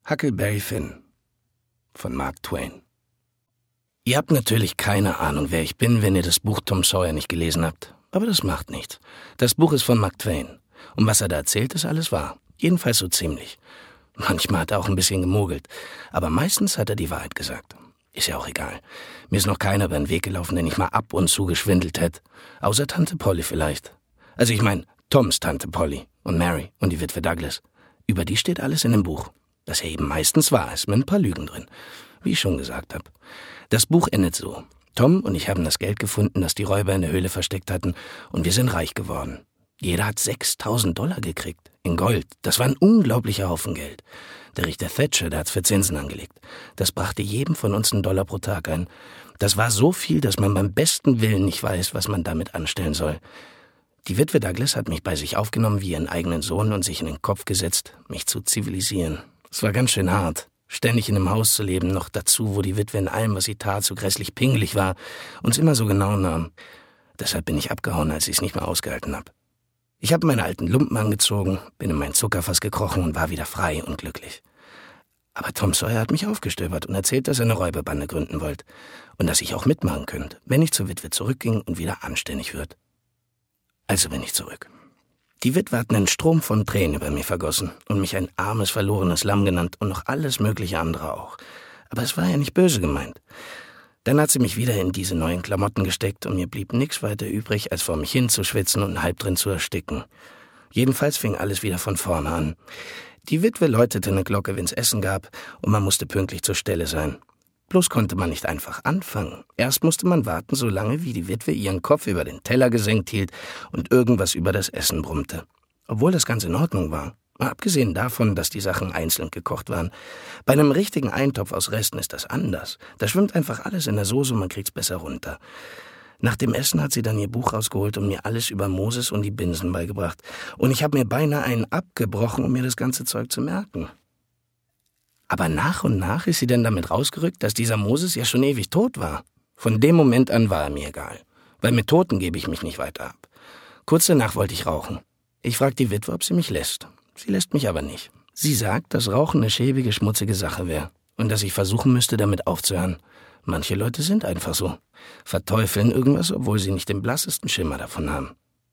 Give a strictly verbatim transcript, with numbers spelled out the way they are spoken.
Huckleberry Finn von Mark Twain. Ihr habt natürlich keine Ahnung, wer ich bin, wenn ihr das Buch Tom Sawyer nicht gelesen habt. Aber das macht nichts. Das Buch ist von Mark Twain. Und was er da erzählt, ist alles wahr. Jedenfalls so ziemlich. Manchmal hat er auch ein bisschen gemogelt. Aber meistens hat er die Wahrheit gesagt. Ist ja auch egal. Mir ist noch keiner über den Weg gelaufen, den ich mal ab und zu geschwindelt hätte. Außer Tante Polly vielleicht. Also ich meine, Toms Tante Polly und Mary und die Witwe Douglas. Über die steht alles in dem Buch. Das ja eben meistens wahr ist, mit ein paar Lügen drin. Wie ich schon gesagt habe. Das Buch endet so. Tom und ich haben das Geld gefunden, das die Räuber in der Höhle versteckt hatten, und wir sind reich geworden. Jeder hat sechstausend Dollar gekriegt. In Gold. Das war ein unglaublicher Haufen Geld. Der Richter Thatcher, der hat's für Zinsen angelegt. Das brachte jedem von uns einen Dollar pro Tag ein. Das war so viel, dass man beim besten Willen nicht weiß, was man damit anstellen soll. Die Witwe Douglas hat mich bei sich aufgenommen wie ihren eigenen Sohn und sich in den Kopf gesetzt, mich zu zivilisieren. Es war ganz schön hart, ständig in einem Haus zu leben, noch dazu, wo die Witwe in allem, was sie tat, so grässlich pingelig war, uns immer so genau nahm. Deshalb bin ich abgehauen, als ich es nicht mehr ausgehalten habe. Ich habe meine alten Lumpen angezogen, bin in mein Zuckerfass gekrochen und war wieder frei und glücklich. Aber Tom Sawyer hat mich aufgestöbert und erzählt, dass er eine Räuberbande gründen wollte und dass ich auch mitmachen könnte, wenn ich zur Witwe zurückging und wieder anständig wird. Also bin ich zurück. Die Witwe hat einen Strom von Tränen über mich vergossen und mich ein armes, verlorenes Lamm genannt und noch alles mögliche andere auch. Aber es war ja nicht böse gemeint. Dann hat sie mich wieder in diese neuen Klamotten gesteckt und mir blieb nichts weiter übrig, als vor mich hinzuschwitzen und halb drin zu ersticken. Jedenfalls fing alles wieder von vorne an. Die Witwe läutete eine Glocke, wenn's Essen gab, und man musste pünktlich zur Stelle sein. Bloß konnte man nicht einfach anfangen. Erst musste man warten, so lange wie die Witwe ihren Kopf über den Teller gesenkt hielt und irgendwas über das Essen brummte. Obwohl das ganz in Ordnung war. Mal abgesehen davon, dass die Sachen einzeln gekocht waren. Bei einem richtigen Eintopf aus Resten ist das anders. Da schwimmt einfach alles in der Soße und man kriegt's besser runter. Nach dem Essen hat sie dann ihr Buch rausgeholt und mir alles über Moses und die Binsen beigebracht. Und ich habe mir beinahe einen abgebrochen, um mir das ganze Zeug zu merken. Aber nach und nach ist sie dann damit rausgerückt, dass dieser Moses ja schon ewig tot war. Von dem Moment an war er mir egal. Weil mit Toten gebe ich mich nicht weiter ab. Kurz danach wollte ich rauchen. Ich fragte die Witwe, ob sie mich lässt. Sie lässt mich aber nicht. Sie sagt, dass Rauchen eine schäbige, schmutzige Sache wäre. Und dass ich versuchen müsste, damit aufzuhören. Manche Leute sind einfach so. Verteufeln irgendwas, obwohl sie nicht den blassesten Schimmer davon haben.